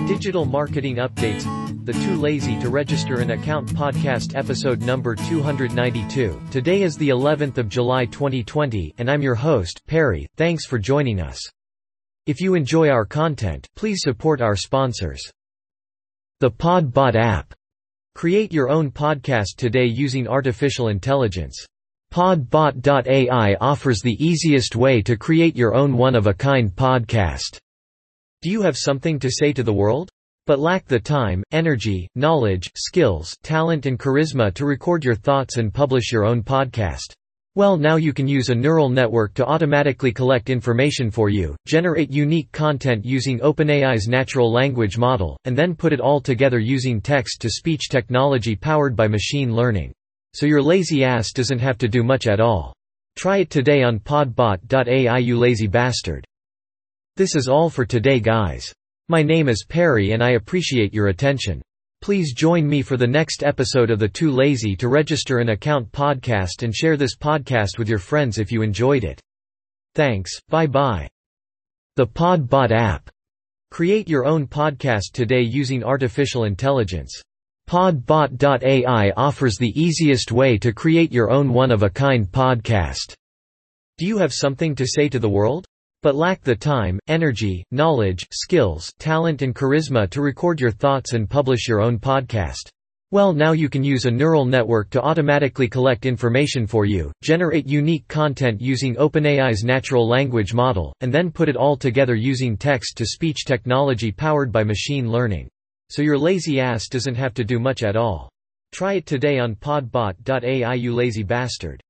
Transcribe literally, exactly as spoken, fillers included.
Digital Marketing Updates, the Too Lazy to Register an Account podcast episode number two hundred ninety-two. Today is the eleventh of July twenty twenty, and I'm your host, Perry. Thanks for joining us. If you enjoy our content, please support our sponsors. The PodBot app. Create your own podcast today using artificial intelligence. PodBot dot A I offers the easiest way to create your own one-of-a-kind podcast. Do you have something to say to the world, but lack the time, energy, knowledge, skills, talent and charisma to record your thoughts and publish your own podcast? Well, now you can use a neural network to automatically collect information for you, generate unique content using OpenAI's natural language model, and then put it all together using text-to-speech technology powered by machine learning. So your lazy ass doesn't have to do much at all. Try it today on PodBot dot A I, you lazy bastard. This is all for today, guys. My name is Perry and I appreciate your attention. Please join me for the next episode of the Too Lazy to Register an Account podcast and share this podcast with your friends if you enjoyed it. Thanks, bye-bye. The PodBot app. Create your own podcast today using artificial intelligence. PodBot dot A I offers the easiest way to create your own one-of-a-kind podcast. Do you have something to say to the world, but lack the time, energy, knowledge, skills, talent and charisma to record your thoughts and publish your own podcast? Well, now you can use a neural network to automatically collect information for you, generate unique content using OpenAI's natural language model, and then put it all together using text-to-speech technology powered by machine learning. So your lazy ass doesn't have to do much at all. Try it today on PodBot dot A I, you lazy bastard.